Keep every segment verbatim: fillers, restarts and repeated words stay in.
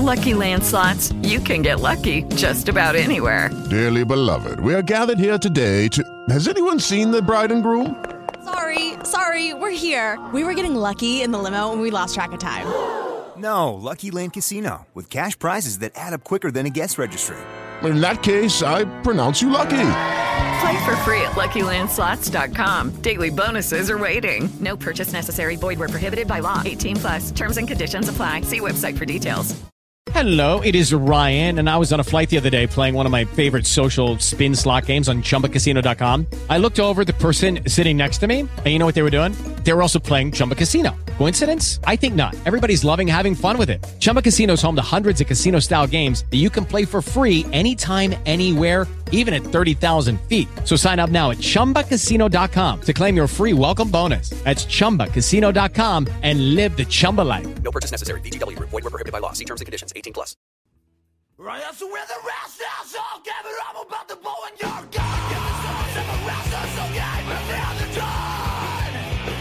Lucky Land Slots, you can get lucky just about anywhere. Dearly beloved, we are gathered here today to... Has anyone seen the bride and groom? Sorry, sorry, we're here. We were getting lucky in the limo and we lost track of time. No, Lucky Land Casino, with cash prizes that add up quicker than a guest registry. In that case, I pronounce you lucky. Play for free at Lucky Land Slots dot com. Daily bonuses are waiting. No purchase necessary. Void where prohibited by law. eighteen plus. Terms and conditions apply. See website for details. Hello, it is Ryan, and I was on a flight the other day playing one of my favorite social spin slot games on Chumba Casino dot com. I looked over at the person sitting next to me, and you know what they were doing? They were also playing Chumba Casino. Coincidence? I think not. Everybody's loving having fun with it. Chumba Casino is home to hundreds of casino-style games that you can play for free anytime, anywhere, even at thirty thousand feet. So sign up now at Chumba Casino dot com to claim your free welcome bonus. That's Chumba Casino dot com and live the Chumba life. No purchase necessary. V G W. Void where prohibited by law. See terms and conditions. eighteen plus. Right up to where the rest now, so give it up about the bow and your gun. Give the songs and the rest of so game and the other done.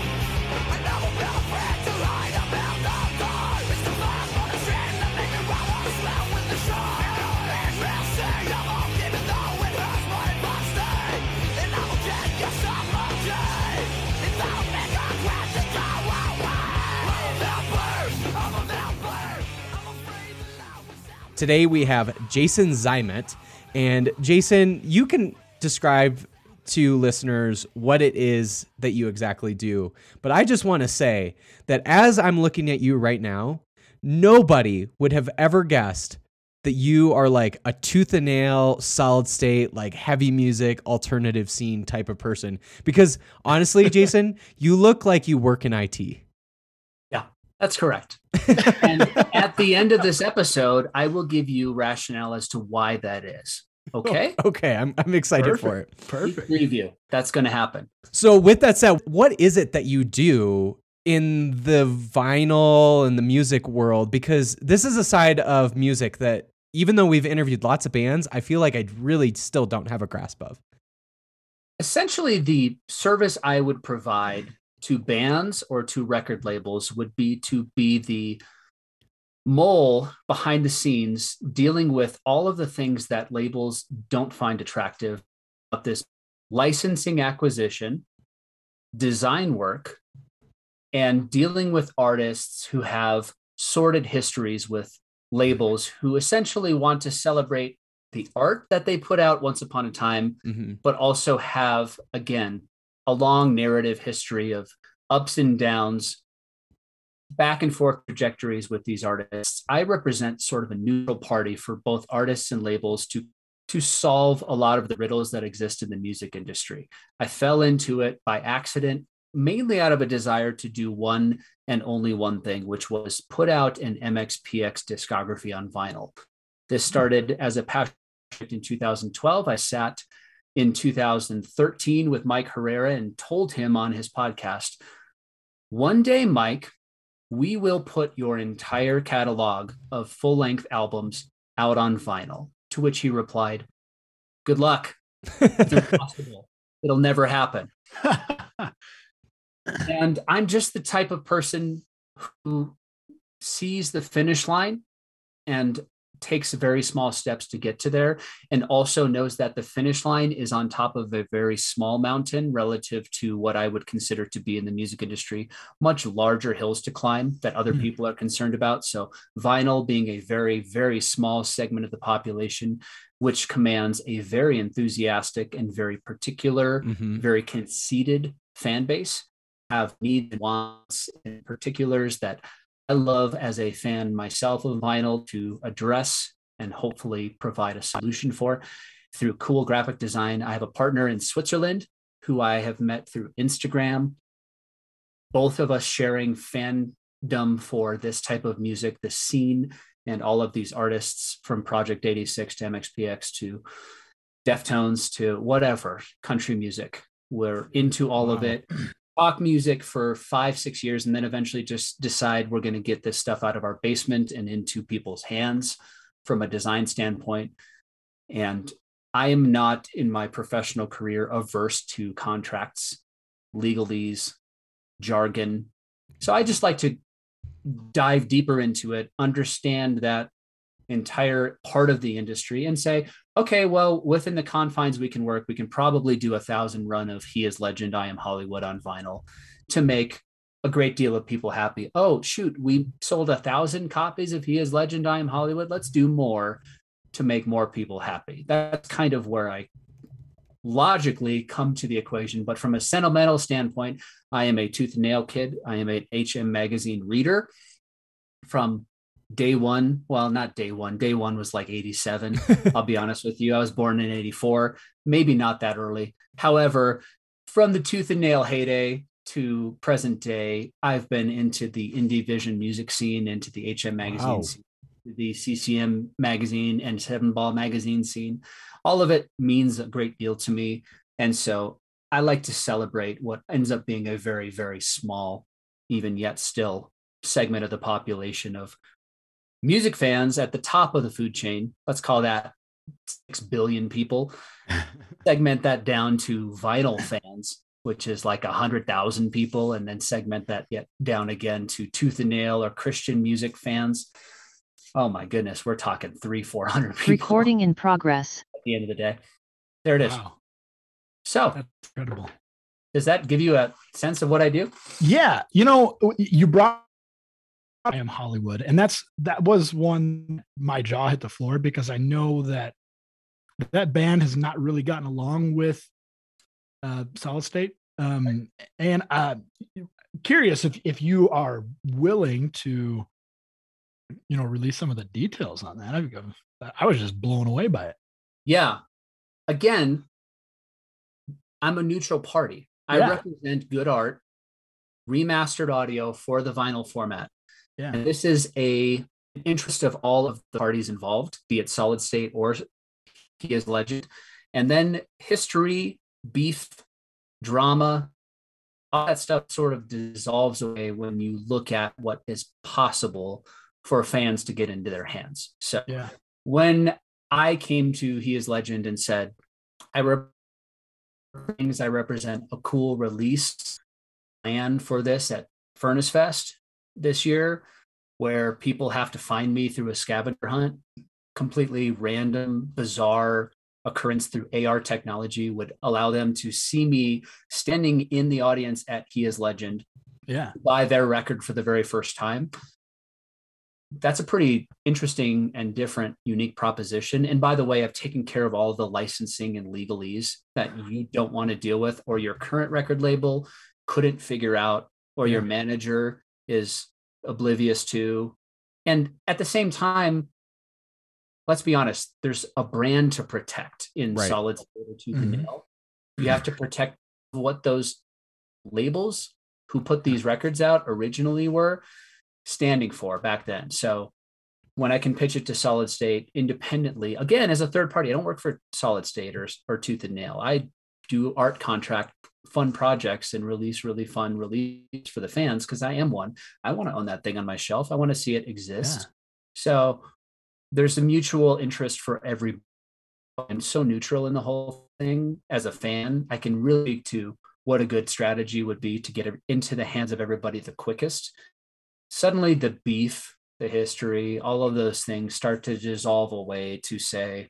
I never been afraid to hide about the dark. It's the fire on the street that make me run on the smell with the shore. It's messy, I'm all even though it hurts my body. And I will take your somebody. If I don't make a crash to go away. I'm a vampire, I'm a vampire. I'm afraid that I was out. Today we have Jason Zymet. And Jason, you can describe to listeners what it is that you exactly do. But I just want to say that as I'm looking at you right now, nobody would have ever guessed that you are like a tooth and nail, solid state, like heavy music, alternative scene type of person. Because honestly, Jason, you look like you work in I T. Yeah, that's correct. And at the end of this episode, I will give you rationale as to why that is. Okay? Oh, okay, I'm I'm excited Perfect. for it. Perfect. Preview. That's going to happen. So with that said, what is it that you do in the vinyl and the music world? Because this is a side of music that even though we've interviewed lots of bands, I feel like I really still don't have a grasp of. Essentially, the service I would provide to bands or to record labels would be to be the mole behind the scenes, dealing with all of the things that labels don't find attractive about this licensing acquisition, design work, and dealing with artists who have sordid histories with labels who essentially want to celebrate the art that they put out once upon a time, mm-hmm. but also have, again, a long narrative history of ups and downs, back and forth trajectories with these artists. I represent sort of a neutral party for both artists and labels to, to solve a lot of the riddles that exist in the music industry. I fell into it by accident, mainly out of a desire to do one and only one thing, which was put out an M X P X discography on vinyl. This started as a passion in two thousand twelve. I sat in two thousand thirteen with Mike Herrera and told him on his podcast, one day, Mike, we will put your entire catalog of full-length albums out on vinyl. To which he replied, good luck. It's impossible. It'll never happen. And I'm just the type of person who sees the finish line and takes very small steps to get to there, and also knows that the finish line is on top of a very small mountain relative to what I would consider to be in the music industry, much larger hills to climb that other mm. people are concerned about. So vinyl being a very, very small segment of the population, which commands a very enthusiastic and very particular, mm-hmm. very conceited fan base, have needs and wants in particulars that I love as a fan myself of vinyl to address and hopefully provide a solution for through cool graphic design. I have a partner in Switzerland who I have met through Instagram, both of us sharing fandom for this type of music, the scene, and all of these artists from Project eighty-six to M X P X to Deftones to whatever, country music. We're into all wow. of it. Talk music for five, six years, and then eventually just decide we're going to get this stuff out of our basement and into people's hands from a design standpoint. And I am not in my professional career averse to contracts, legalese, jargon. So I just like to dive deeper into it, understand that entire part of the industry and say, okay, well, within the confines we can work, we can probably do a thousand run of He Is Legend, I Am Hollywood on vinyl to make a great deal of people happy. Oh, shoot, we sold a thousand copies of He Is Legend, I Am Hollywood. Let's do more to make more people happy. That's kind of where I logically come to the equation. But from a sentimental standpoint, I am a tooth and nail kid. I am an H M magazine reader from day one. Well, not day one. Day one was like eighty-seven. I'll be honest with you. I was born in eighty-four, maybe not that early. However, from the tooth and nail heyday to present day, I've been into the indie vision music scene, into the H M magazine Wow. scene, the C C M magazine and Seven Ball magazine scene. All of it means a great deal to me. And so I like to celebrate what ends up being a very, very small, even yet still, segment of the population of music fans at the top of the food chain. Let's call that six billion people. Segment that down to vinyl fans, which is like one hundred thousand people, and then segment that yet down again to tooth and nail or Christian music fans. Oh my goodness, we're talking three, four hundred people. Recording in progress. At the end of the day. There it is. Wow. So That's incredible. does that give you a sense of what I do? Yeah. You know, you brought I Am Hollywood, and that's that was one my jaw hit the floor because I know that that band has not really gotten along with uh, Solid State. Um, and uh, curious if if you are willing to, you know, release some of the details on that. I've, I was just blown away by it. Yeah. Again, I'm a neutral party. I Yeah. represent good art, remastered audio for the vinyl format. Yeah. And this is a interest of all of the parties involved, be it Solid State or He Is Legend. And then history, beef, drama, all that stuff sort of dissolves away when you look at what is possible for fans to get into their hands. So Yeah. when I came to He Is Legend and said, I rep- things I represent a cool release plan for this at Furnace Fest this year, where people have to find me through a scavenger hunt, completely random, bizarre occurrence through A R technology would allow them to see me standing in the audience at He Is Legend, Yeah. buy their record for the very first time. That's a pretty interesting and different, unique proposition. And by the way, I've taken care of all the licensing and legalese that you don't want to deal with, or your current record label couldn't figure out, or your manager is oblivious to. And at the same time, let's be honest, there's a brand to protect in Right. Solid State or Tooth and Mhm. Nail. You have to protect what those labels who put these records out originally were standing for back then. So when I can pitch it to Solid State independently, again, as a third party, I don't work for Solid State or, or Tooth and Nail. I do art contract fun projects and release really fun release for the fans because I am one. I want to own that thing on my shelf. I want to see it exist. Yeah. So there's a mutual interest for everybody. I'm so neutral in the whole thing as a fan. I can really speak to what a good strategy would be to get it into the hands of everybody the quickest. Suddenly the beef, the history, all of those things start to dissolve away to say,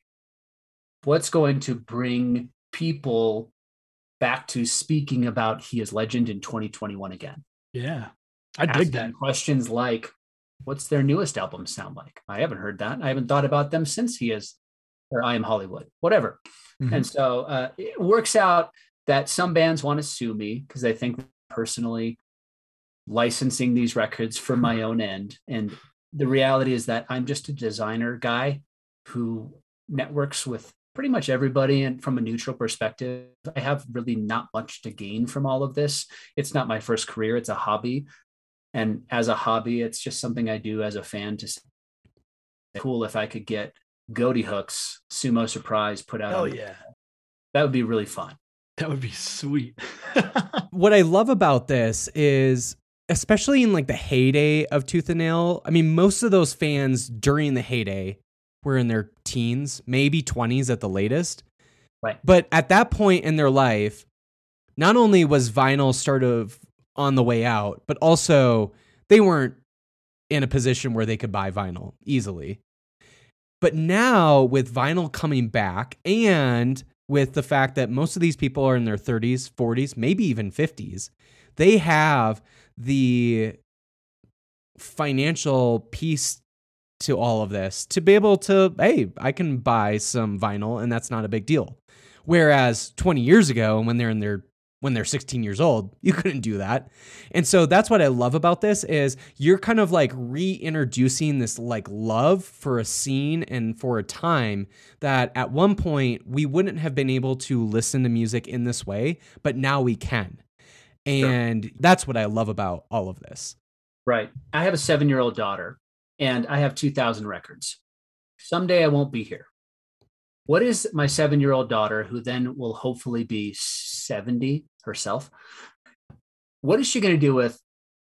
what's going to bring people back to speaking about He Is Legend in twenty twenty-one again? Yeah. I dig Asking that. questions like, what's their newest album sound like? I haven't heard that. I haven't thought about them since He Is, or I Am Hollywood, whatever. Mhm. And so uh, it works out that some bands want to sue me because they think personally licensing these records for my own end. And the reality is that I'm just a designer guy who networks with pretty much everybody. And from a neutral perspective, I have really not much to gain from all of this. It's not my first career. It's a hobby. And as a hobby, it's just something I do as a fan to say, cool if I could get Goaty Hooks Sumo Surprise put out. Oh on- yeah. That would be really fun. That would be sweet. What I love about this is, especially in like the heyday of Tooth and Nail, I mean, most of those fans during the heyday were in their teens, maybe twenties at the latest. Right. But at that point in their life, not only was vinyl sort of on the way out, but also they weren't in a position where they could buy vinyl easily. But now with vinyl coming back and with the fact that most of these people are in their thirties, forties, maybe even fifties, they have the financial piece to all of this to be able to, hey, I can buy some vinyl and that's not a big deal. Whereas twenty years ago, when they're in their when they're sixteen years old, you couldn't do that. And so that's what I love about this is you're kind of like reintroducing this like love for a scene and for a time that at one point we wouldn't have been able to listen to music in this way, but now we can. And sure. That's what I love about all of this. Right. I have a seven-year-old daughter and I have two thousand records. Someday I won't be here. What is my seven-year-old daughter, who then will hopefully be seventy herself, what is she going to do with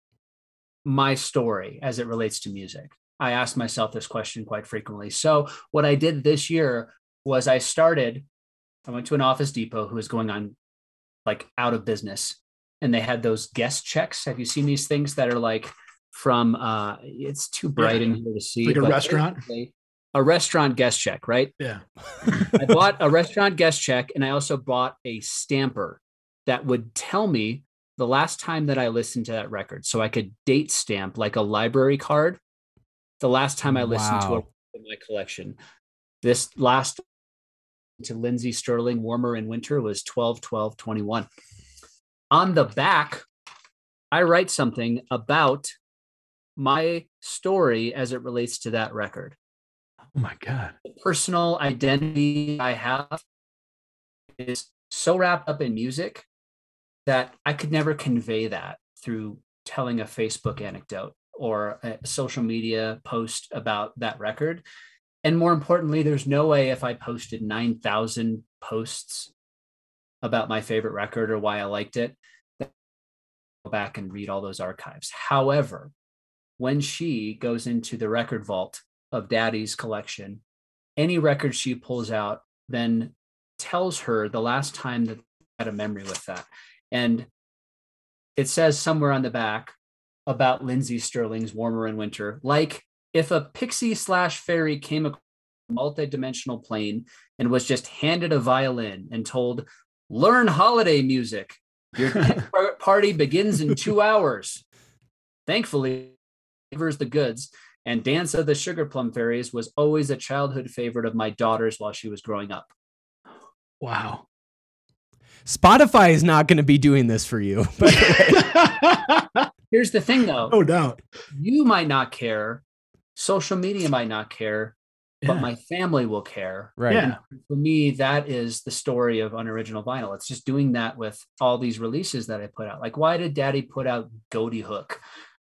my story as it relates to music? I ask myself this question quite frequently. So what I did this year was I started, I went to an Office Depot who was going on like out of business, and they had those guest checks. Have you seen these things that are like from, uh, it's too bright yeah. in here to see. Like a restaurant? A restaurant guest check, right? Yeah. I bought a restaurant guest check, and I also bought a stamper that would tell me the last time that I listened to that record. So I could date stamp like a library card the last time I listened wow. to it in my collection. This last to Lindsey Stirling, Warmer in Winter, was twelve twelve twenty-one. On the back, I write something about my story as it relates to that record. Oh my God. The personal identity I have is so wrapped up in music that I could never convey that through telling a Facebook anecdote or a social media post about that record. And more importantly, there's no way if I posted nine thousand posts about my favorite record or why I liked it, that I'll go back and read all those archives. However, when she goes into the record vault of Daddy's collection, any record she pulls out then tells her the last time that I had a memory with that. And it says somewhere on the back about Lindsey Stirling's Warmer in Winter, like if a pixie slash fairy came across a multi-dimensional plane and was just handed a violin and told, learn holiday music. Your party begins in two hours. Thankfully, delivers the goods. And Dance of the Sugar Plum Fairies was always a childhood favorite of my daughter's while she was growing up. Wow. Spotify is not going to be doing this for you. Here's the thing, though. No doubt. You might not care. Social media might not care, yeah. but my family will care. Right. Yeah. And for me, that is the story of Unoriginal Vinyl. It's just doing that with all these releases that I put out. Like, why did Daddy put out Goaty Hook?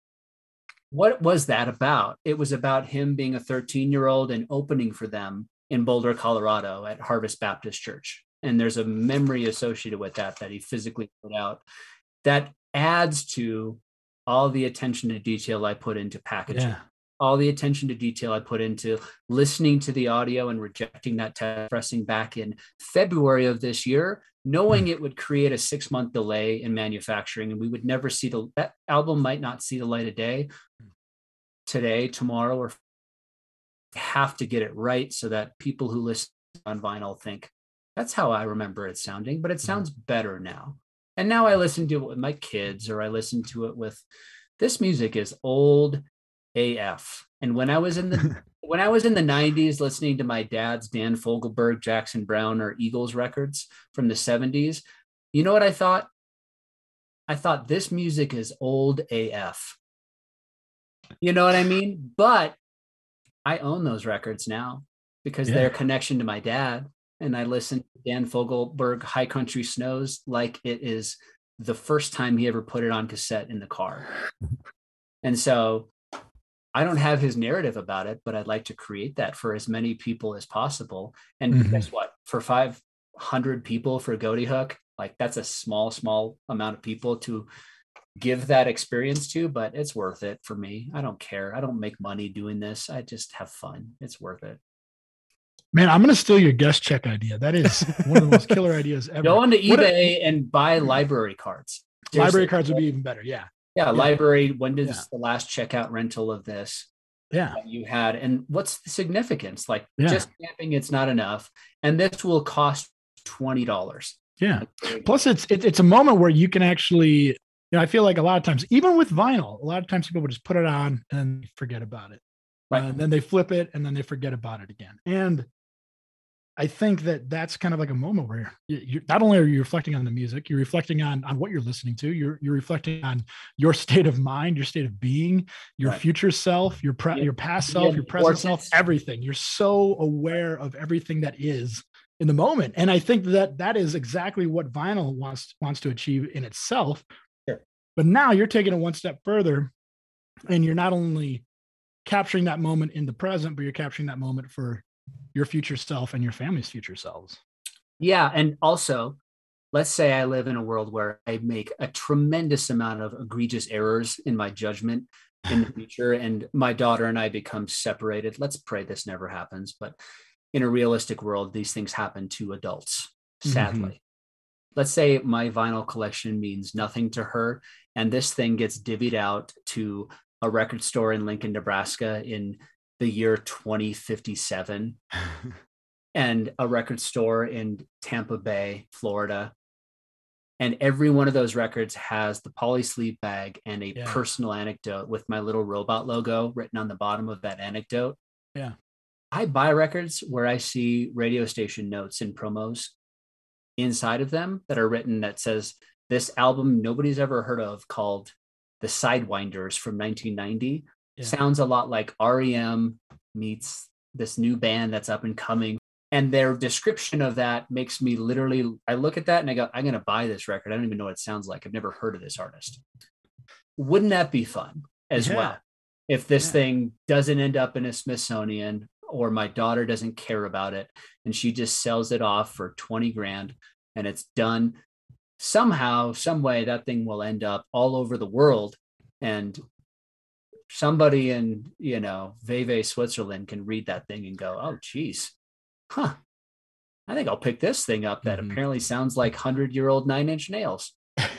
What was that about? It was about him being a thirteen-year-old and opening for them in Boulder, Colorado at Harvest Baptist Church. And there's a memory associated with that that he physically put out that adds to all the attention to detail I put into packaging, yeah. all the attention to detail I put into listening to the audio and rejecting that test pressing back in February of this year, knowing it would create a six month delay in manufacturing and we would never see the, that album might not see the light of day today, tomorrow, or have to get it right so that people who listen on vinyl think that's how I remember it sounding, but it sounds better now. And now I listen to it with my kids, or I listen to it with, this music is old A F. And when I was in the when I was in the nineties listening to my dad's Dan Fogelberg, Jackson Browne, or Eagles records from the seventies, you know what I thought? I thought this music is old A F. You know what I mean? But I own those records now because yeah. they're a connection to my dad. And I listen to Dan Fogelberg, High Country Snows, like it is the first time he ever put it on cassette in the car. And so I don't have his narrative about it, but I'd like to create that for as many people as possible. And mm-hmm. guess what? For five hundred people for Goaty Hook, like that's a small, small amount of people to give that experience to, but it's worth it for me. I don't care. I don't make money doing this. I just have fun. It's worth it. Man, I'm going to steal your guest check idea. That is one of the most killer ideas ever. Go onto eBay a, and buy library cards. Seriously. Library cards would be even better. Yeah. Yeah. yeah. Library. When does yeah. the last checkout rental of this? Yeah. that you had, and what's the significance? Like Yeah. just stamping it's not enough, and this will cost twenty dollars. Yeah. Plus, it's it, it's a moment where you can actually, you know, I feel like a lot of times, even with vinyl, a lot of times people would just put it on and forget about it. Right. Uh, and then they flip it and then they forget about it again. And I think that that's kind of like a moment where you, you not only are you reflecting on the music, you're reflecting on on what you're listening to. You're you're reflecting on your state of mind, your state of being, your Right. future self, your pre, Yeah. your past Yeah, self, your present importance. self, everything. You're so aware of everything that is in the moment, and I think that that is exactly what vinyl wants wants to achieve in itself. Sure. But now you're taking it one step further, and you're not only capturing that moment in the present, but you're capturing that moment for your future self and your family's future selves. Yeah. And also, let's say I live in a world where I make a tremendous amount of egregious errors in my judgment in the future, and my daughter and I become separated. Let's pray this never happens. But in a realistic world, these things happen to adults, sadly. Mm-hmm. Let's say my vinyl collection means nothing to her, and this thing gets divvied out to a record store in Lincoln, Nebraska in the year twenty fifty-seven, and a record store in Tampa Bay, Florida. And every one of those records has the poly sleeve bag and a Yeah. personal anecdote with my little robot logo written on the bottom of that anecdote. Yeah. I buy records where I see radio station notes and promos inside of them that are written that says this album nobody's ever heard of, called The Sidewinders from nineteen ninety. Yeah. Sounds a lot like R E M meets this new band that's up and coming. And their description of that makes me literally, I look at that and I go, I'm going to buy this record. I don't even know what it sounds like. I've never heard of this artist. Wouldn't that be fun as Yeah. well? If this Yeah. thing doesn't end up in a Smithsonian, or my daughter doesn't care about it and she just sells it off for twenty grand and it's done, somehow, some way that thing will end up all over the world, and somebody in, you know, Vevey, Switzerland can read that thing and go, oh, geez, huh, I think I'll pick this thing up that Mhm. apparently sounds like hundred-year-old Nine Inch Nails.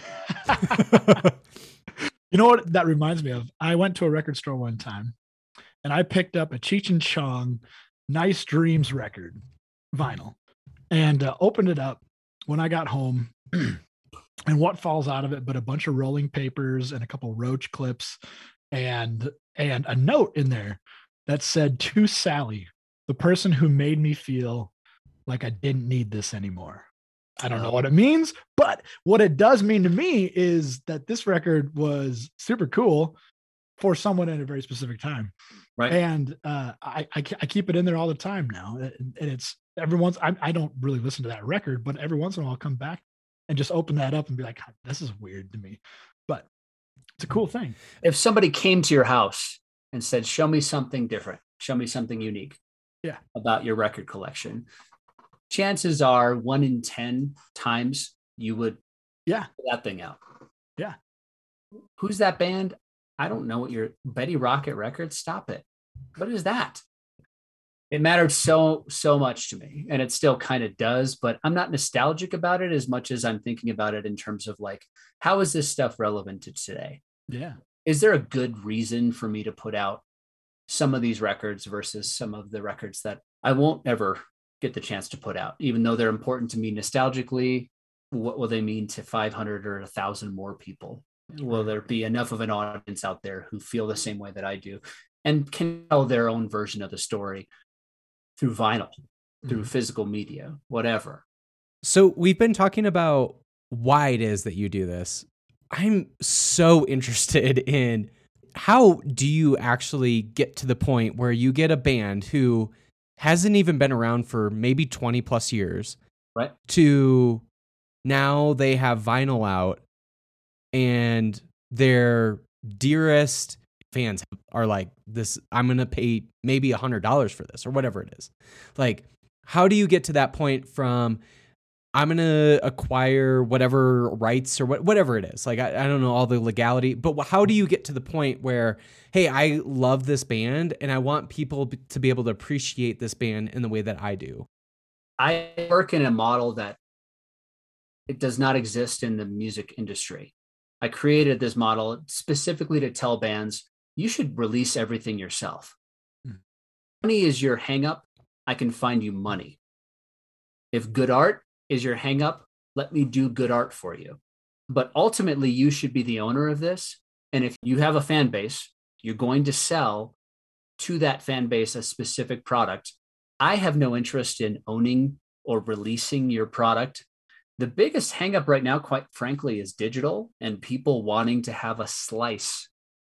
You know what that reminds me of? I went to a record store one time and I picked up a Cheech and Chong Nice Dreams record, vinyl, and uh, opened it up when I got home. And what falls out of it but a bunch of rolling papers and a couple roach clips and and a note in there that said, to Sally, the person who made me feel like I didn't need this anymore. I don't know what it means, but what it does mean to me is that this record was super cool for someone in a very specific time. Right. And uh, I, I, I keep it in there all the time now. And it's every once, I, I don't really listen to that record, but every once in a while I'll come back and just open that up and be like, this is weird to me, but it's a cool thing. If somebody came to your house and said, show me something different, show me something unique Yeah. about your record collection, chances are one in ten times you would Yeah. pull that thing out. Yeah. Who's that band? I don't know what your Betty Rocket Records. Stop it. What is that? It mattered so, so much to me, and it still kind of does, but I'm not nostalgic about it as much as I'm thinking about it in terms of like, how is this stuff relevant to today? Yeah. Is there a good reason for me to put out some of these records versus some of the records that I won't ever get the chance to put out, even though they're important to me nostalgically? What will they mean to five hundred or a thousand more people? Will there be enough of an audience out there who feel the same way that I do and can tell their own version of the story through vinyl, through Mhm. physical media, whatever? So we've been talking about why it is that you do this. I'm so interested in how do you actually get to the point where you get a band who hasn't even been around for maybe twenty plus years, right? To now they have vinyl out and their dearest fans are like, this, I'm going to pay maybe a hundred dollars for this or whatever it is. Like, how do you get to that point from, I'm going to acquire whatever rights or what, whatever it is. Like, I, I don't know all the legality, but how do you get to the point where, hey, I love this band and I want people b- to be able to appreciate this band in the way that I do? I work in a model that it does not exist in the music industry. I created this model specifically to tell bands, you should release everything yourself. money is your hang up, I can find you money. If good art is your hang up, let me do good art for you. But ultimately, you should be the owner of this. And if you have a fan base, you're going to sell to that fan base a specific product. I have no interest in owning or releasing your product. The biggest hang up right now, quite frankly, is digital and people wanting to have a slice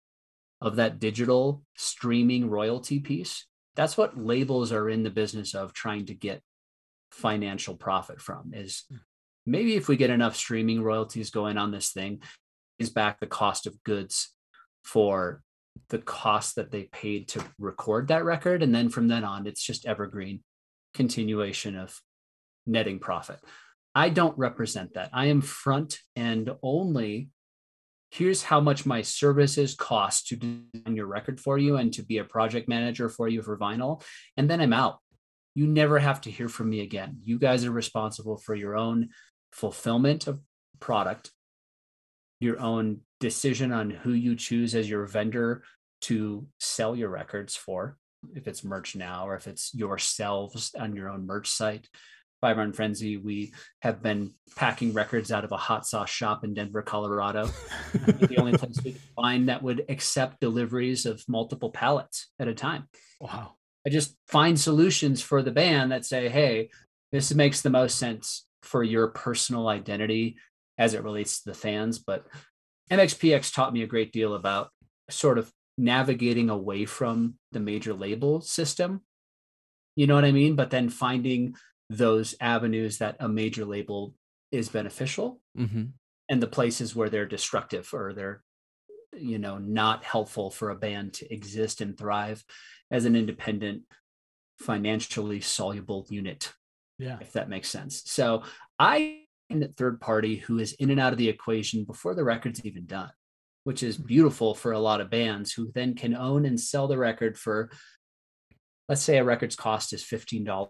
of that digital streaming royalty piece. That's what labels are in the business of trying to get financial profit from, is maybe if we get enough streaming royalties going on this thing, is back the cost of goods for the cost that they paid to record that record. And then from then on, it's just evergreen continuation of netting profit. I don't represent that. I am front end only. Here's how much my services cost to design your record for you and to be a project manager for you for vinyl. And then I'm out. You never have to hear from me again. You guys are responsible for your own fulfillment of product, your own decision on who you choose as your vendor to sell your records for, if it's Merch Now or if it's yourselves on your own merch site. Five Iron Frenzy, we have been packing records out of a hot sauce shop in Denver, Colorado. The only place we could find that would accept deliveries of multiple pallets at a time. Wow. I just find solutions for the band that say, hey, this makes the most sense for your personal identity as it relates to the fans. But M X P X taught me a great deal about sort of navigating away from the major label system. You know what I mean? But then finding those avenues that a major label is beneficial, mm-hmm. and the places where they're destructive or they're, you know, not helpful for a band to exist and thrive as an independent, financially soluble unit. Yeah. If that makes sense. So I am the third party who is in and out of the equation before the record's even done, which is beautiful for a lot of bands who then can own and sell the record for, let's say a record's cost is fifteen dollars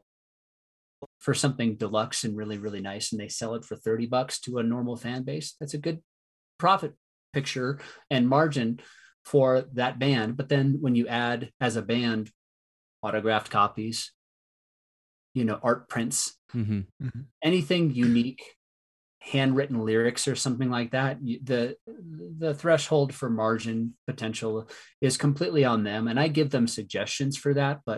for something deluxe and really, really nice. And they sell it for thirty bucks to a normal fan base. That's a good profit picture and margin for that band. But then when you add as a band, autographed copies, you know, art prints, mm-hmm. Mm-hmm. anything unique, handwritten lyrics or something like that, the the threshold for margin potential is completely on them. And I give them suggestions for that, but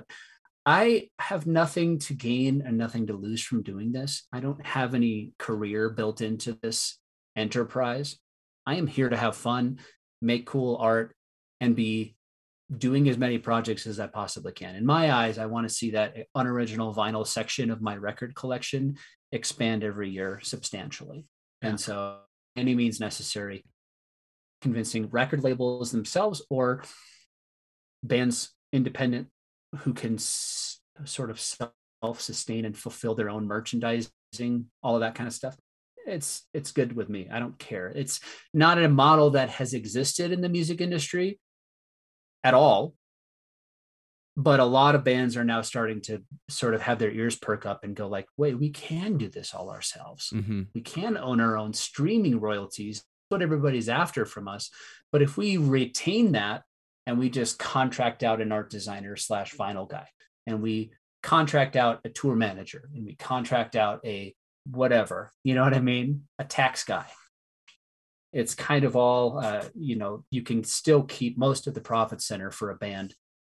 I have nothing to gain and nothing to lose from doing this. I don't have any career built into this enterprise. I am here to have fun, make cool art, and be doing as many projects as I possibly can. In my eyes, I want to see that unoriginal vinyl section of my record collection expand every year substantially. Yeah. And so any means necessary, convincing record labels themselves or bands independent who can s- sort of self-sustain and fulfill their own merchandising, all of that kind of stuff. It's it's good with me. I don't care. It's not a model that has existed in the music industry at all. But a lot of bands are now starting to sort of have their ears perk up and go like, wait, we can do this all ourselves. Mm-hmm. We can own our own streaming royalties. That's what everybody's after from us. But if we retain that and we just contract out an art designer slash vinyl guy, and we contract out a tour manager, and we contract out a whatever, you know what I mean? A tax guy. It's kind of all, uh, you know, you can still keep most of the profit center for a band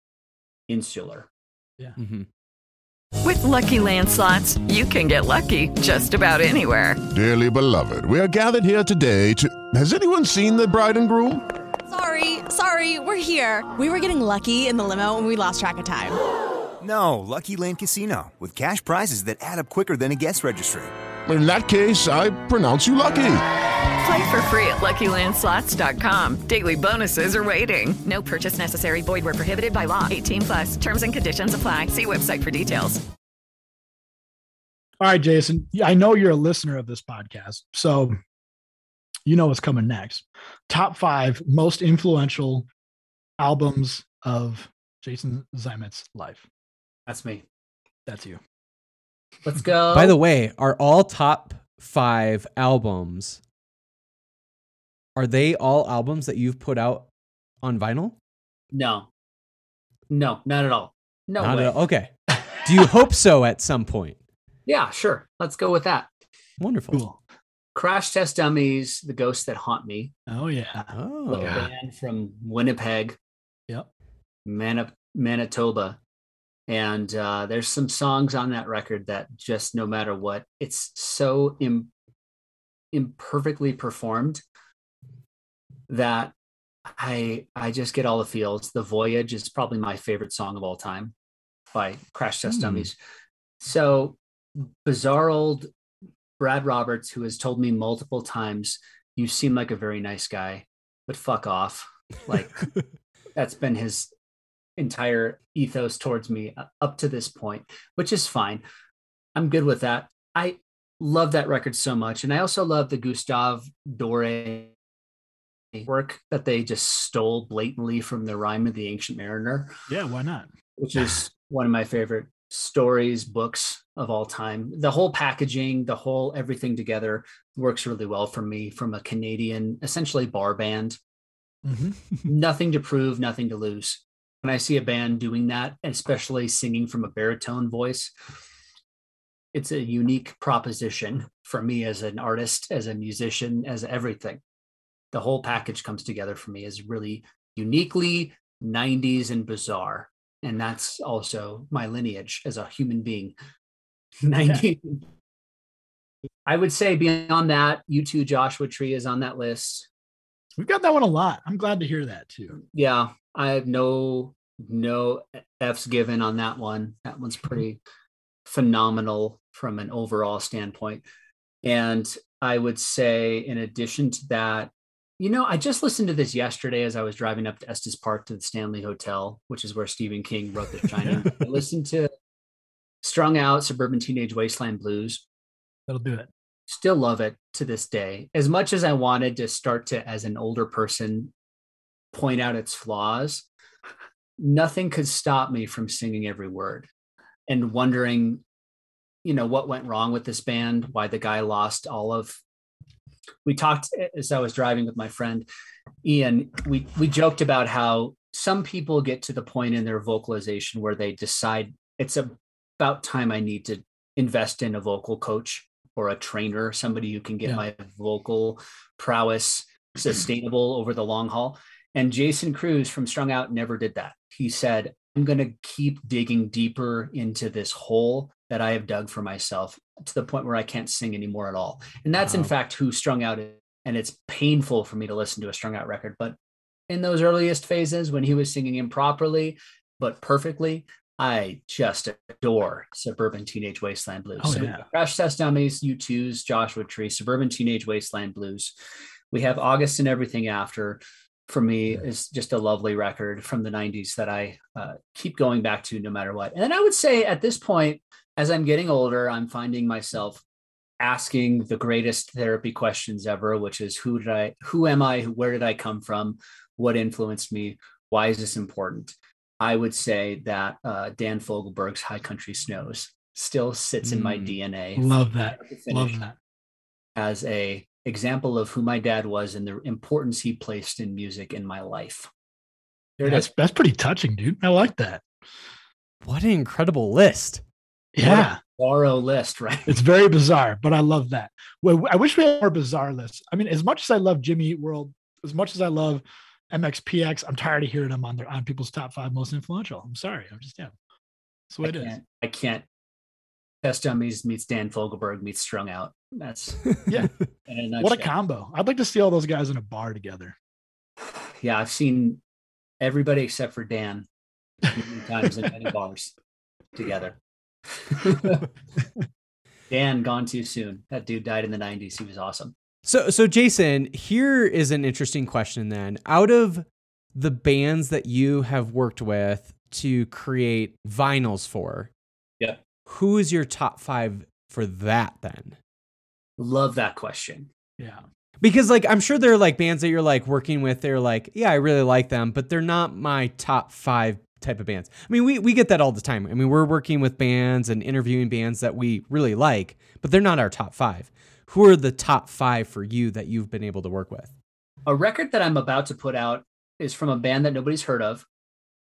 insular. Yeah. Mm-hmm. With Lucky Land Slots, you can get lucky just about anywhere. Dearly beloved, we are gathered here today to... Has anyone seen the bride and groom? Sorry, sorry, we're here. We were getting lucky in the limo and we lost track of time. No, Lucky Land Casino, with cash prizes that add up quicker than a guest registry. In that case, I pronounce you lucky. Play for free at Lucky Land Slots dot com. Daily bonuses are waiting. No purchase necessary. Void where prohibited by law. eighteen plus. Terms and conditions apply. See website for details. All right, Jason, I know you're a listener of this podcast, so you know what's coming next. Top five most influential albums of Jason Zimet's life. That's me. That's you. Let's go. By the way, are all top five albums, are they all albums that you've put out on vinyl? No, no, not at all. No Not way. at all. Okay. Do you hope so at some point? Yeah, sure. Let's go with that. Wonderful. Cool. Crash Test Dummies, The Ghosts That Haunt Me. Oh yeah. Oh. A band from Winnipeg, Yep. Mani- Manitoba. And uh, there's some songs on that record that just no matter what, it's so Im- imperfectly performed that I I just get all the feels. The Voyage is probably my favorite song of all time by Crash Test Hmm. Dummies. So bizarre old Brad Roberts, who has told me multiple times, you seem like a very nice guy, but fuck off. Like that's been his entire ethos towards me up to this point, which is fine. I'm good with that. I love that record so much. And I also love the Gustave Doré work that they just stole blatantly from the Rime of the Ancient Mariner. Yeah, why not? Which is one of my favorite stories, books of all time. The whole packaging, the whole everything together works really well for me from a Canadian, essentially bar band. Mm-hmm. Nothing to prove, nothing to lose. When I see a band doing that, especially singing from a baritone voice, it's a unique proposition for me as an artist, as a musician, as everything. The whole package comes together for me as really uniquely nineties and bizarre. And that's also my lineage as a human being. nineties. I would say beyond that, U two Joshua Tree is on that list. We've got that one a lot. I'm glad to hear that too. Yeah, I have no no F's given on that one. That one's pretty phenomenal from an overall standpoint. And I would say, in addition to that, you know, I just listened to this yesterday as I was driving up to Estes Park to the Stanley Hotel, which is where Stephen King wrote The Shining. I listened to Strung Out, Suburban Teenage Wasteland Blues. That'll do it. Still love it to this day. As much as I wanted to start to, as an older person, point out its flaws, nothing could stop me from singing every word and wondering, you know, what went wrong with this band, why the guy lost all of. We talked as I was driving with my friend Ian, we we joked about how some people get to the point in their vocalization where they decide it's about time I need to invest in a vocal coach or a trainer, somebody who can get Yeah. my vocal prowess sustainable over the long haul. And Jason Cruz from Strung Out never did that. He said, I'm going to keep digging deeper into this hole that I have dug for myself to the point where I can't sing anymore at all. And that's Wow. in fact who Strung Out is. And it's painful for me to listen to a Strung Out record. But in those earliest phases when he was singing improperly, but perfectly, I just adore Suburban Teenage Wasteland Blues. Oh, So we yeah. have Crash Test Dummies, U two's Joshua Tree, Suburban Teenage Wasteland Blues. We have August and Everything After. For me, is just a lovely record from the nineties that I uh, keep going back to no matter what. And then I would say at this point, as I'm getting older, I'm finding myself asking the greatest therapy questions ever, which is who did I, who am I, where did I come from, what influenced me, why is this important? I would say that uh, Dan Fogelberg's High Country Snows still sits in my Mm. D N A. Love that. start to Love finish, that. as a example of who my dad was and the importance he placed in music in my life. There it That's is. that's pretty touching, dude. I like that. What an incredible list. Yeah. Borrow list, right? It's very bizarre, but I love that. Well, I wish we had more bizarre lists. I mean, as much as I love Jimmy Eat World, as much as I love M X P X, I'm tired of hearing them on their on people's top five most influential. I'm sorry. I'm just yeah. That's the way I it is. can't, I can't. Test Dummies meets Dan Fogelberg meets Strung Out. That's Yeah. in a What a nutshell. combo. I'd like to see all those guys in a bar together. Yeah, I've seen everybody except for Dan many times in many bars together. Dan gone too soon. That dude died in the nineties. He was awesome. So, so Jason, here is an interesting question then. Out of the bands that you have worked with to create vinyls for, Yeah. who is your top five for that then? Love that question. Yeah. Because like, I'm sure there are like bands that you're like working with. They're like, yeah, I really like them, but they're not my top five type of bands. I mean, we, we get that all the time. I mean, we're working with bands and interviewing bands that we really like, but they're not our top five. Who are the top five for you that you've been able to work with? A record that I'm about to put out is from a band that nobody's heard of.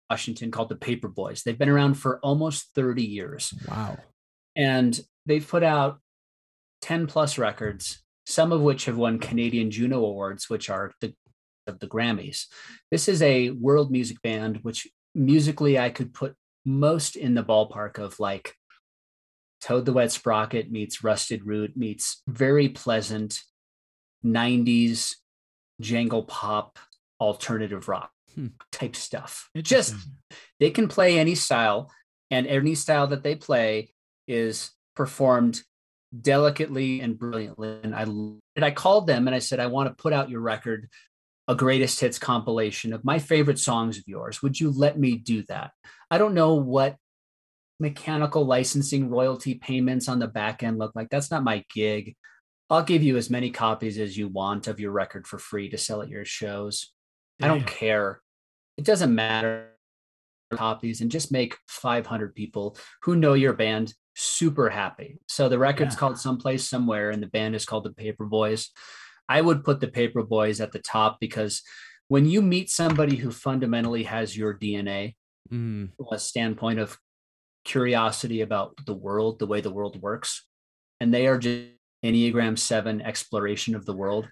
Washington called the Paper Boys. They've been around for almost thirty years. Wow. And they've put out ten plus records, some of which have won Canadian Juno Awards, which are the of the Grammys. This is a world music band, which musically I could put most in the ballpark of like Toad the Wet Sprocket meets Rusted Root meets very pleasant nineties jangle pop alternative rock hmm. type stuff. Just they can play any style, and any style that they play is performed delicately and brilliantly. And I and I called them and I said, I want to put out your record, a greatest hits compilation of my favorite songs of yours. Would you let me do that? I don't know what mechanical licensing royalty payments on the back end look like. That's not my gig. I'll give you as many copies as you want of your record for free to sell at your shows. Damn. I don't care. It doesn't matter. Copies, and just make five hundred people who know your band super happy. So the record's yeah. called Someplace Somewhere, and the band is called the Paper Boys. I would put the Paper Boys at the top because when you meet somebody who fundamentally has your D N A, mm. from a standpoint of curiosity about the world, the way the world works, and they are just Enneagram seven exploration of the world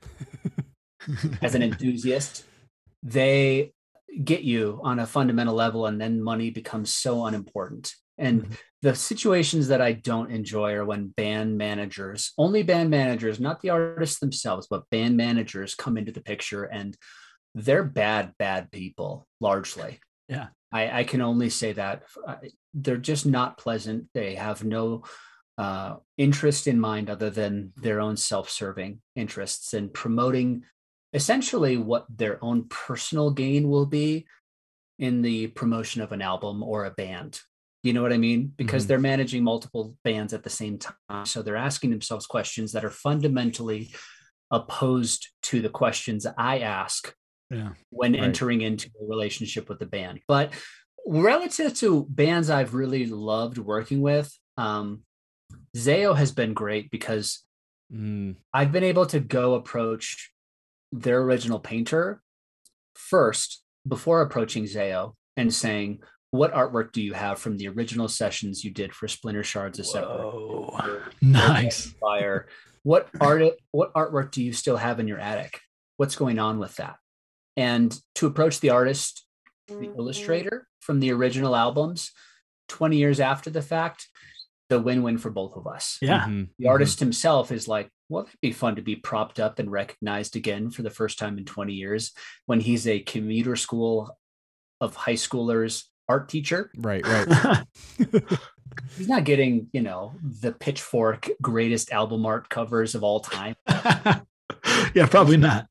as an enthusiast, they get you on a fundamental level, and then money becomes so unimportant. And mm-hmm. the situations that I don't enjoy are when band managers, only band managers, not the artists themselves, but band managers come into the picture, and they're bad, bad people largely. Yeah. I, I can only say that. They're just not pleasant. They have no uh, interest in mind other than their own self-serving interests and promoting essentially what their own personal gain will be in the promotion of an album or a band. You know what I mean? Because mm-hmm. they're managing multiple bands at the same time. So they're asking themselves questions that are fundamentally opposed to the questions I ask yeah. when right. entering into a relationship with the band. But relative to bands I've really loved working with, um, Zao has been great because mm. I've been able to go approach their original painter first before approaching Zao and saying, what artwork do you have from the original sessions you did for Splinter Shards of Separate? Nice. Fire. What art, what artwork do you still have in your attic? What's going on with that? And to approach the artist, the illustrator from the original albums, twenty years after the fact, the win-win for both of us. Yeah. Mm-hmm. The artist mm-hmm. himself is like, well, it'd be fun to be propped up and recognized again for the first time in twenty years when he's a commuter school of high schoolers art teacher. Right, right. He's not getting, you know, the Pitchfork greatest album art covers of all time. Yeah, probably not.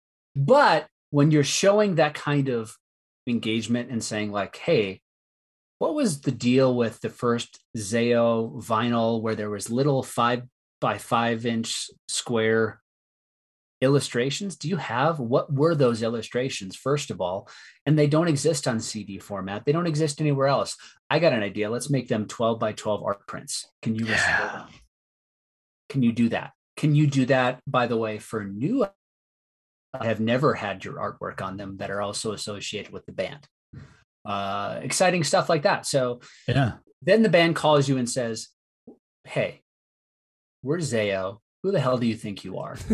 But when you're showing that kind of engagement and saying like, hey, what was the deal with the first Zao vinyl where there was little five by five inch square illustrations? Do you have, what were those illustrations, first of all? And they don't exist on C D format. They don't exist anywhere else. I got an idea. Let's make them twelve by twelve art prints. Can you, yeah. can you do that? Can you do that, by the way, for new, I have never had your artwork on them that are also associated with the band. Uh, exciting stuff like that. So yeah. Then the band calls you and says, hey, we're Zao. Who the hell do you think you are?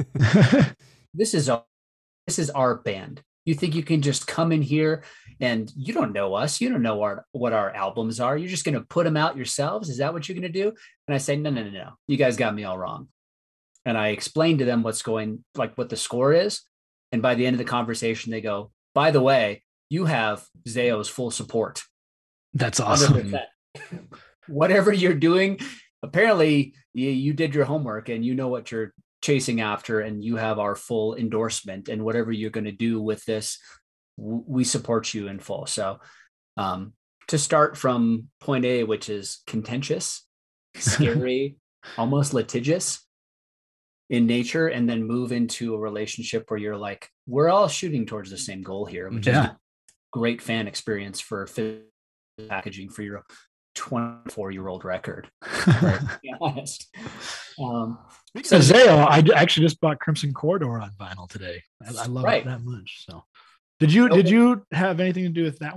This is our, this is our band. You think you can just come in here and you don't know us. You don't know our, what our albums are. You're just going to put them out yourselves. Is that what you're going to do? And I say, no, no, no, no. You guys got me all wrong. And I explained to them what's going, like what the score is. And by the end of the conversation, they go, by the way, you have Zao's full support. That's awesome. one hundred percent. Whatever you're doing, apparently you, you did your homework and you know what you're chasing after, and you have our full endorsement, and whatever you're going to do with this, w- we support you in full. So um, to start from point A, which is contentious, scary, almost litigious in nature, and then move into a relationship where you're like, we're all shooting towards the same goal here, which yeah. is a great fan experience for packaging for your twenty-four year old record. Right, to be honest. Um, so Zao, I actually just bought Crimson Corridor on vinyl today. I, I love right. it that much. So did you, okay. did you have anything to do with that one?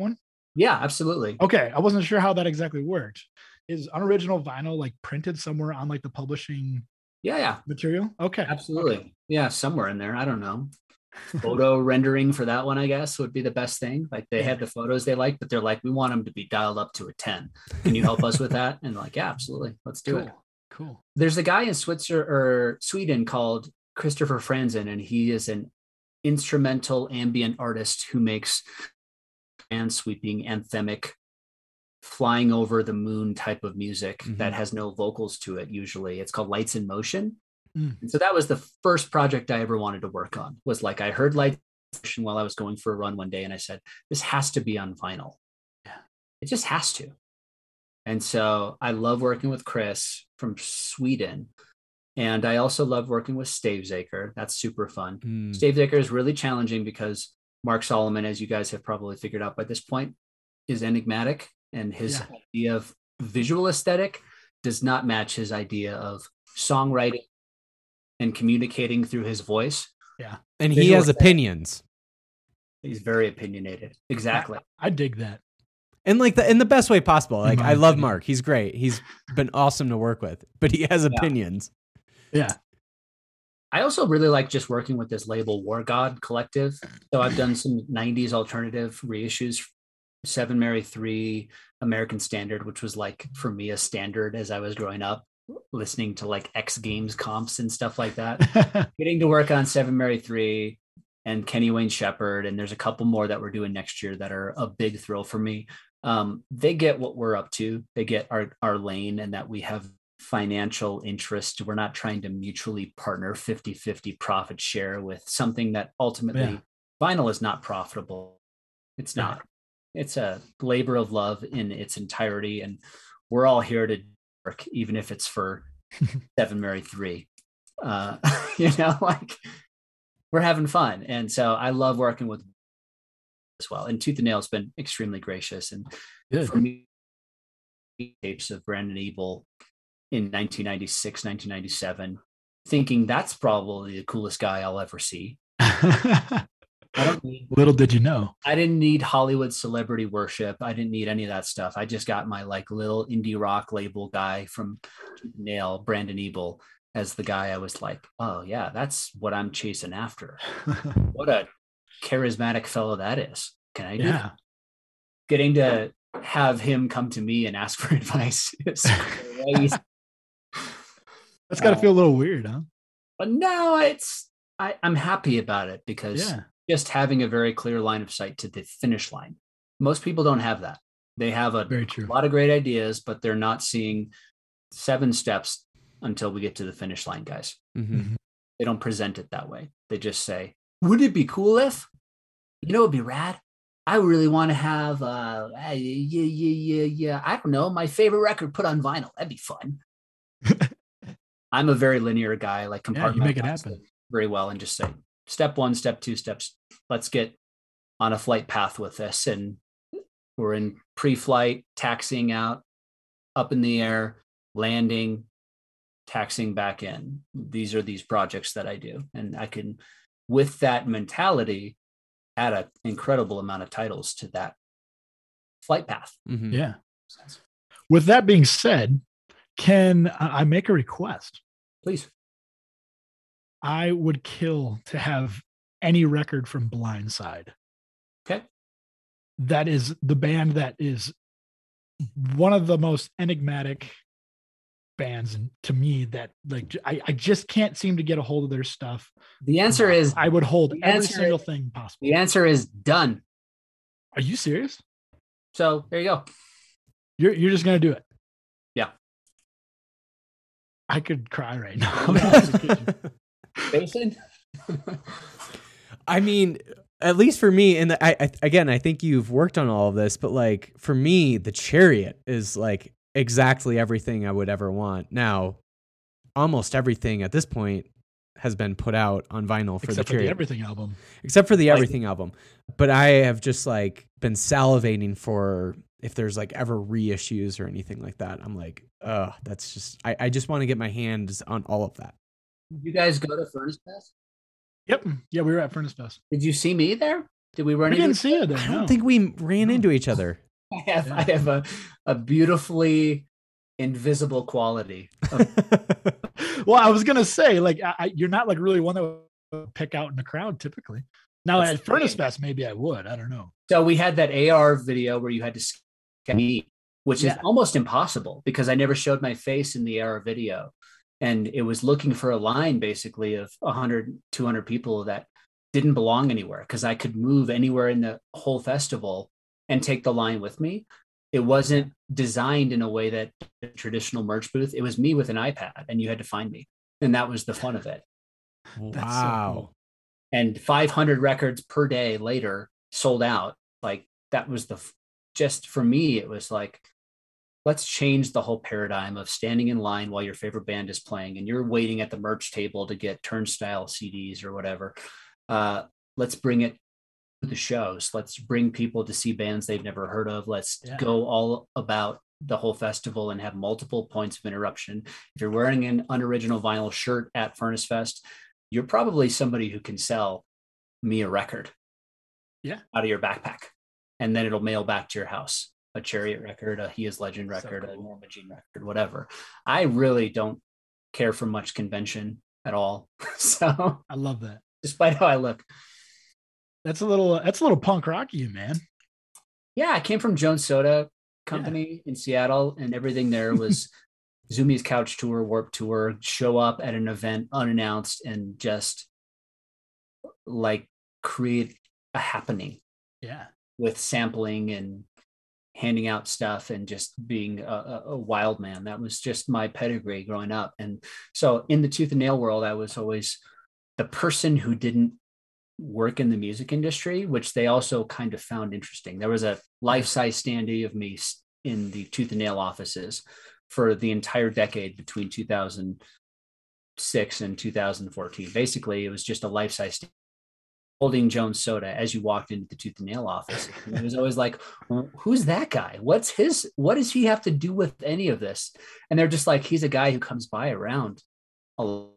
Yeah, absolutely. Okay, I wasn't sure how that exactly worked. Is unoriginal vinyl like printed somewhere on like the publishing Yeah, yeah, material? Okay, absolutely. Okay. Yeah, somewhere in there. I don't know. Photo rendering for that one, I guess, would be the best thing. Like they Yeah. had the photos they like, but they're like, we want them to be dialed up to a ten. Can you help us with that? And like, yeah, absolutely. Let's do Cool. it. Cool. There's a guy in Switzerland or Sweden called Christopher Franzen, and he is an instrumental ambient artist who makes hand sweeping, anthemic, flying over the moon type of music Mhm. that has no vocals to it. Usually, it's called Lights in Motion. Mm. And so that was the first project I ever wanted to work on. Was like I heard Lights in Motion while I was going for a run one day, and I said, "This has to be on vinyl. Yeah. It just has to." And so I love working with Chris from Sweden. And I also love working with Stavesacre. That's super fun. Mm. Stavesacre is really challenging because Mark Solomon, as you guys have probably figured out by this point, is enigmatic. And his Yeah. idea of visual aesthetic does not match his idea of songwriting and communicating through his voice. Yeah. And he Visual has aesthetic. opinions. He's very opinionated. Exactly. I dig that. And like the in the best way possible. Like my I love opinion. Mark. He's great. He's been awesome to work with, but he has opinions. Yeah. I also really like just working with this label War God Collective. So I've done some nineties alternative reissues, Seven Mary Three, American Standard, which was like for me a standard as I was growing up, listening to like X Games comps and stuff like that. Getting to work on Seven Mary Three and Kenny Wayne Shepherd, and there's a couple more that we're doing next year that are a big thrill for me. Um, they get what we're up to. They get our our lane, and that we have financial interest. We're not trying to mutually partner fifty-fifty profit share with something that ultimately Yeah. vinyl is not profitable. It's not. It's a labor of love in its entirety, and we're all here to work, even if it's for Seven Mary Three. Uh, you know, like we're having fun, and so I love working with as well. And Tooth and Nail has been extremely gracious, and Good. for me, tapes of Brandon Ebel in nineteen ninety-six, nineteen ninety-seven, thinking that's probably the coolest guy I'll ever see. I don't need, Little did you know. I didn't need Hollywood celebrity worship. I didn't need any of that stuff. I just got my like little indie rock label guy from Tooth and Nail, Brandon Ebel, as the guy I was like, oh yeah, that's what I'm chasing after. What a charismatic fellow that is. Can I do Yeah. that? Getting to have him come to me and ask for advice is crazy. That's got to Uh, feel a little weird, huh? But no, it's I, I'm happy about it because Yeah. just having a very clear line of sight to the finish line. Most people don't have that. They have a Very true. lot of great ideas, but they're not seeing seven steps until we get to the finish line, guys. Mm-hmm. They don't present it that way. They just say, would it be cool if, you know, it'd be rad. I really want to have, uh, yeah, yeah, yeah, yeah. I don't know, my favorite record put on vinyl. That'd be fun. I'm a very linear guy, like Yeah, you make it compartmentalize happen. very well and just say, step one, step two, steps. Let's get on a flight path with this. And we're in pre-flight, taxiing out, up in the air, landing, taxiing back in. These are these projects that I do. And I can, with that mentality, add an incredible amount of titles to that flight path. Mm-hmm. Yeah. With that being said, can I I make a request? Please. I would kill to have any record from Blindside. Okay. That is the band that is one of the most enigmatic bands, and to me that like I, I just can't seem to get a hold of their stuff. The answer is I would hold the every answer single is- thing possible. the answer is done. Are you serious? So there you go. You're you're just gonna do it. Yeah. I could cry right now. Basin? I mean, at least for me, and I, I again, I think you've worked on all of this, but like for me, the Chariot is like exactly everything I would ever want. Now, almost everything at this point has been put out on vinyl for Except the for the Chariot, Everything album. except for the Like- Everything album. But I have just like been salivating for if there's like ever reissues or anything like that. I'm like, oh, that's just I, I just want to get my hands on all of that. Did you guys go to Furnace Fest? Yep. Yeah, we were at Furnace Fest. Did you see me there? Did we run We into didn't see it. Then, I no. don't think we ran into each other. I have I have a, a beautifully invisible quality. Of, Well, I was gonna say, like, I, I, you're not like really one that would pick out in the crowd typically. Now That's at the Furnace thing. Fest, maybe I would. I don't know. so we had that A R video where you had to scan me, which Yeah. is almost impossible because I never showed my face in the A R video. And it was looking for a line basically of one hundred, two hundred people that didn't belong anywhere because I could move anywhere in the whole festival and take the line with me. It wasn't designed in a way that a traditional merch booth. It was me with an iPad and you had to find me. And that was the fun of it. That's so Wow. cool. And five hundred records per day later sold out. Like that was the, just for me, it was like, let's change the whole paradigm of standing in line while your favorite band is playing and you're waiting at the merch table to get Turnstile C Ds or whatever. Uh, let's bring it to the shows. Let's bring people to see bands they've never heard of. Let's Yeah. go all about the whole festival and have multiple points of interruption. If you're wearing an unoriginal vinyl shirt at Furnace Fest, you're probably somebody who can sell me a record Yeah. out of your backpack. And then it'll mail back to your house, a Chariot record, a He Is Legend record, a Norma Jean record, whatever. I really don't care for much convention at all. So I love that. despite how I look, That's a little. That's a little punk rocky, man. yeah, I came from Jones Soda Company in Seattle, and everything there was Zumi's Couch Tour, Warp Tour, show up at an event unannounced and just like create a happening Yeah. with sampling and handing out stuff and just being a, a, a wild man. That was just my pedigree growing up. And so in the tooth and nail world, I was always the person who didn't work in the music industry, which they also kind of found interesting. There was a life-size standee of me in the tooth and nail offices for the entire decade between two thousand six and two thousand fourteen. Basically, it was just a life-size standee holding Jones Soda as you walked into the tooth and nail office. And it was always like, who's that guy? What's his, what does he have to do with any of this? And they're just like, he's a guy who comes by around a lot.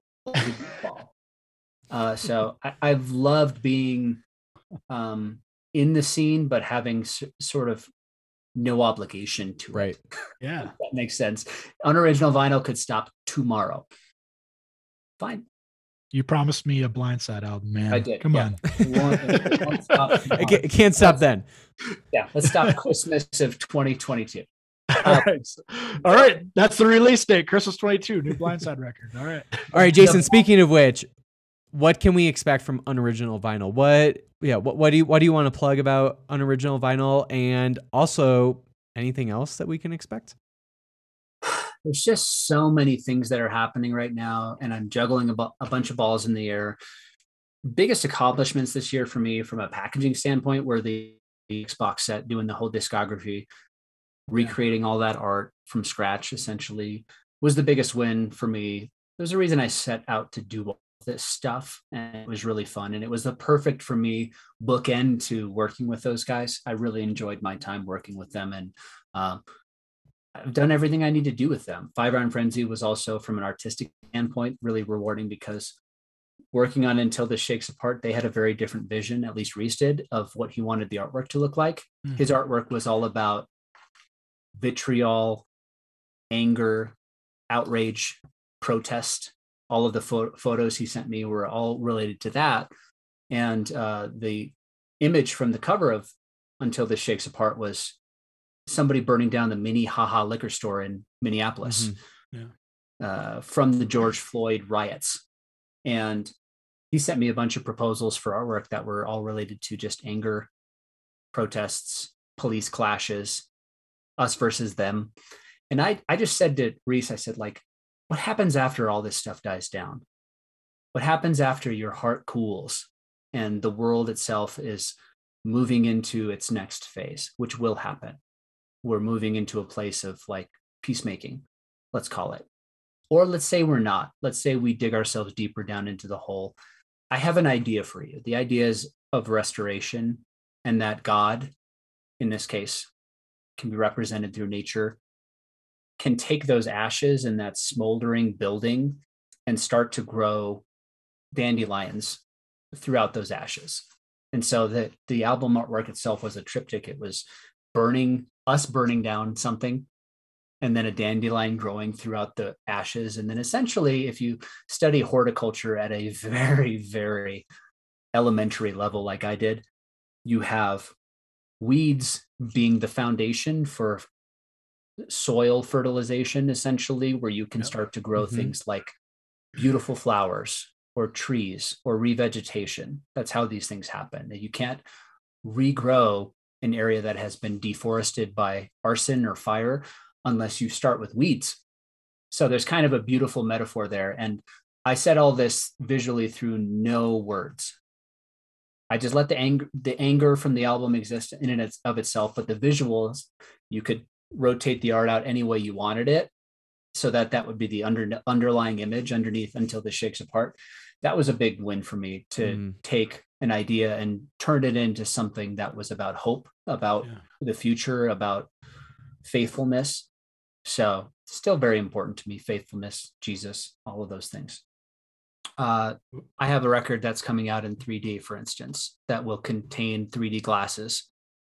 Uh, so I, I've loved being um, in the scene, but having s- sort of no obligation to Right. it. Yeah. That makes sense. Unoriginal vinyl could stop tomorrow. Fine. You promised me a Blindside album, man. I did. Come yeah. on. Won't- won't stop I tomorrow. can't, I can't stop then. Yeah, let's stop Christmas of twenty twenty-two. All right. All right. That's the release date. Christmas twenty-two, new Blindside record. All right. All right, Jason, speaking of which, what can we expect from Unoriginal Vinyl? What yeah, what, what do you what do you want to plug about Unoriginal Vinyl, and also anything else that we can expect? There's just so many things that are happening right now, and I'm juggling a, bu- a bunch of balls in the air. Biggest accomplishments this year for me from a packaging standpoint were the, the Xbox set, doing the whole discography, recreating all that art from scratch, essentially, was the biggest win for me. There's a reason I set out to do all this stuff, and it was really fun. And it was the perfect for me bookend to working with those guys. I really enjoyed my time working with them, and uh, I've done everything I need to do with them. Five Iron Frenzy was also, from an artistic standpoint, really rewarding because working on Until This Shakes Apart, they had a very different vision, at least Reese did, of what he wanted the artwork to look like. Mhm. His artwork was all about vitriol, anger, outrage, protest. All of the pho- photos he sent me were all related to that. And uh, the image from the cover of Until This Shakes Apart was somebody burning down the mini haha liquor store in Minneapolis Mhm. uh, from the George Floyd riots. And he sent me a bunch of proposals for artwork that were all related to just anger, protests, police clashes, us versus them. And I, I just said to Reese, I said, like, what happens after all this stuff dies down? What happens after your heart cools and the world itself is moving into its next phase, which will happen? We're moving into a place of like peacemaking, let's call it. Or let's say we're not. Let's say we dig ourselves deeper down into the hole. I have an idea for you. The idea is of restoration, and that God, in this case, can be represented through nature, can take those ashes and that smoldering building and start to grow dandelions throughout those ashes. And so the, the album artwork itself was a triptych. It was burning, us burning down something, and then a dandelion growing throughout the ashes. And then essentially, if you study horticulture at a very, very elementary level, like I did, you have weeds being the foundation for soil fertilization, essentially, where you can yep. start to grow mm-hmm. things like beautiful flowers or trees or revegetation. That's how these things happen. You can't regrow an area that has been deforested by arson or fire unless you start with weeds. So there's kind of a beautiful metaphor there. And I said all this visually through no words. I just let the anger, the anger from the album exist in and of itself, but the visuals, you could rotate the art out any way you wanted it, so that that would be the under, underlying image underneath Until This Shakes Apart. That was a big win for me to mm. take an idea and turn it into something that was about hope, about yeah. the future, about faithfulness. So still very important to me, faithfulness, Jesus, all of those things. Uh, I have a record that's coming out in three D, for instance, that will contain three D glasses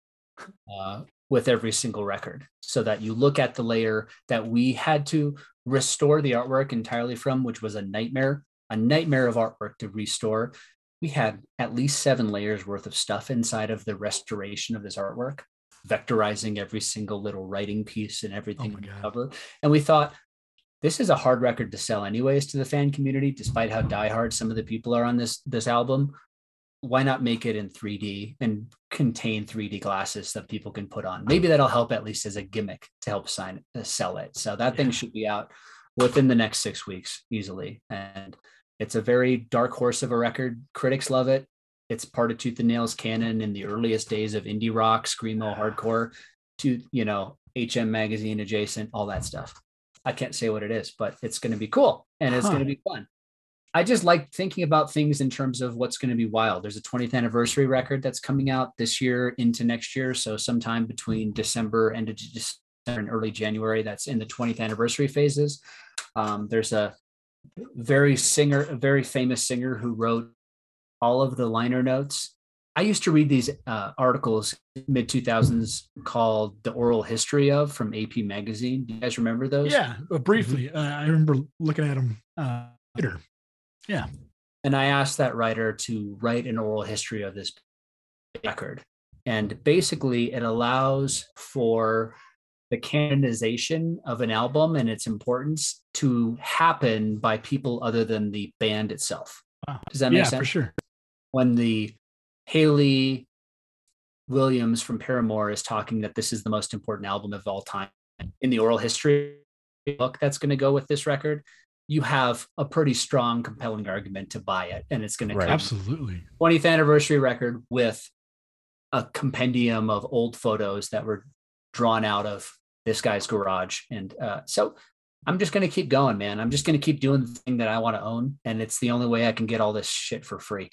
uh, with every single record, so that you look at the layer that we had to restore the artwork entirely from, which was a nightmare, a nightmare of artwork to restore. We had at least seven layers worth of stuff inside of the restoration of this artwork, vectorizing every single little writing piece and everything on the cover. And we thought, this is a hard record to sell anyways to the fan community, despite how diehard some of the people are on this, this album. Why not make it in three D and contain three D glasses that people can put on? Maybe that'll help, at least as a gimmick, to help sign uh, sell it. So that yeah. thing should be out within the next six weeks easily. And it's a very dark horse of a record. Critics love it. It's part of Tooth and Nail's canon in the earliest days of indie rock, screamo, hardcore, to, you know, H M magazine adjacent, all that stuff. I can't say what it is, but it's going to be cool and it's huh. going to be fun. I just like thinking about things in terms of what's going to be wild. There's a twentieth anniversary record that's coming out this year into next year. So sometime between December, end of December and early January, that's in the twentieth anniversary phases. Um, there's a very singer, a very famous singer who wrote all of the liner notes. I used to read these uh, articles mid two thousands called The Oral History of from A P Magazine. Do you guys remember those? Yeah, briefly. Uh, I remember looking at them uh, later. Yeah. And I asked that writer to write an oral history of this record. And basically it allows for the canonization of an album and its importance to happen by people other than the band itself. Wow. Does that make yeah, sense? For sure. When the Hayley Williams from Paramore is talking that this is the most important album of all time in the oral history book that's going to go with this record, you have a pretty strong, compelling argument to buy it. And it's going to right. come absolutely twentieth anniversary record with a compendium of old photos that were drawn out of this guy's garage. And uh, so I'm just going to keep going, man. I'm just going to keep doing the thing that I want to own. And it's the only way I can get all this shit for free.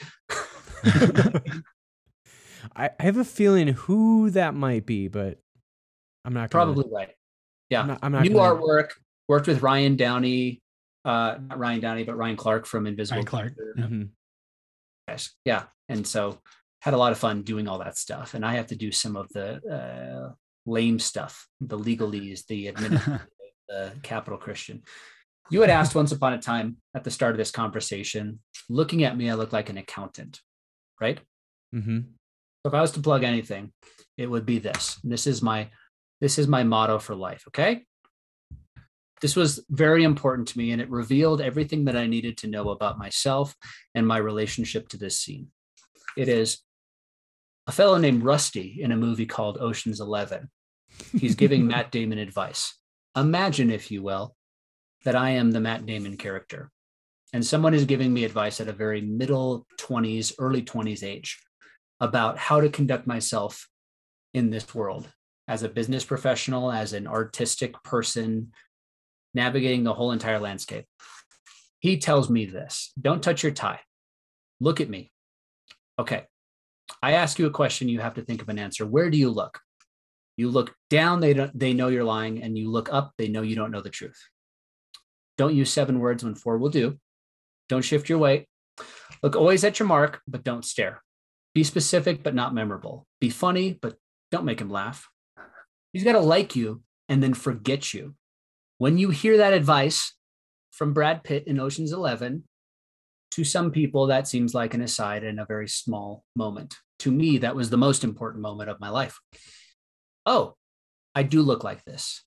I, I have a feeling who that might be, but I'm not gonna, probably right. Yeah. I'm not, I'm not New gonna... artwork, worked with Ryan Downey, uh, not Ryan Downey, but Ryan Clark from Invisible. Ryan Clark. Mm-hmm. Yes. Yeah. And so had a lot of fun doing all that stuff. And I have to do some of the uh, lame stuff, the legalese, the administrative, the Capital Christian. You had asked once upon a time at the start of this conversation, looking at me, I look like an accountant, right? Mm-hmm. So if I was to plug anything, it would be this. And this is my, this is my motto for life. Okay. This was very important to me, and it revealed everything that I needed to know about myself and my relationship to this scene. It is a fellow named Rusty in a movie called Ocean's Eleven. He's giving Matt Damon advice. Imagine, if you will, that I am the Matt Damon character, and someone is giving me advice at a very middle twenties, early twenties age about how to conduct myself in this world as a business professional, as an artistic person, navigating the whole entire landscape. He tells me this: don't touch your tie. Look at me. Okay. I ask you a question. You have to think of an answer. Where do you look? You look down, they don't, they know you're lying, and you look up, they know you don't know the truth. Don't use seven words when four will do. Don't shift your weight. Look always at your mark, but don't stare. Be specific, but not memorable. Be funny, but don't make him laugh. He's got to like you and then forget you. When you hear that advice from Brad Pitt in Ocean's Eleven, to some people, that seems like an aside and a very small moment. To me, that was the most important moment of my life. Oh, I do look like this.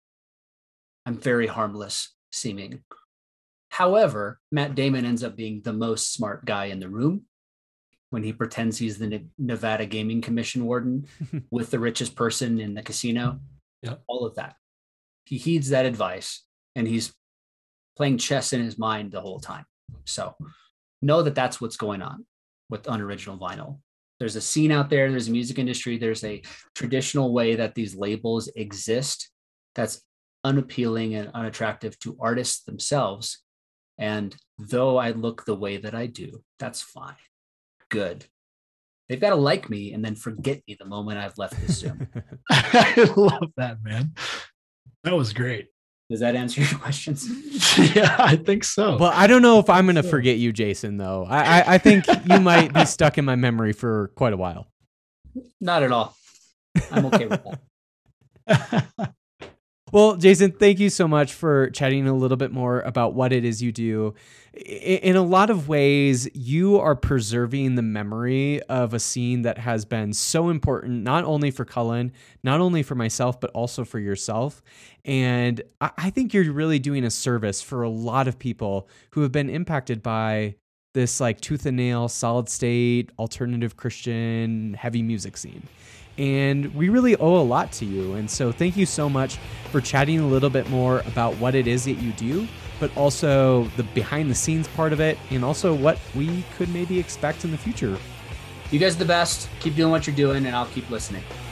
I'm very harmless seeming. However, Matt Damon ends up being the most smart guy in the room when he pretends he's the Ne- Nevada Gaming Commission warden with the richest person in the casino. Yep. All of that. He heeds that advice and he's playing chess in his mind the whole time. So know that that's what's going on with unoriginal vinyl. There's a scene out there. There's a music industry. There's a traditional way that these labels exist that's unappealing and unattractive to artists themselves. And though I look the way that I do, that's fine. Good. They've got to like me and then forget me the moment I've left this Zoom. I love that, man. That was great. Does that answer your questions? Yeah, I think so. Well, I don't know if I'm going to forget you, Jason, though. I, I, I think you might be stuck in my memory for quite a while. Not at all. I'm okay with that. Well, Jason, thank you so much for chatting a little bit more about what it is you do. In a lot of ways, you are preserving the memory of a scene that has been so important, not only for Cullen, not only for myself, but also for yourself. And I think you're really doing a service for a lot of people who have been impacted by this like tooth and nail, solid state, alternative Christian, heavy music scene. And we really owe a lot to you. And so thank you so much for chatting a little bit more about what it is that you do, but also the behind the scenes part of it, and also what we could maybe expect in the future. You guys are the best. Keep doing what you're doing, and I'll keep listening.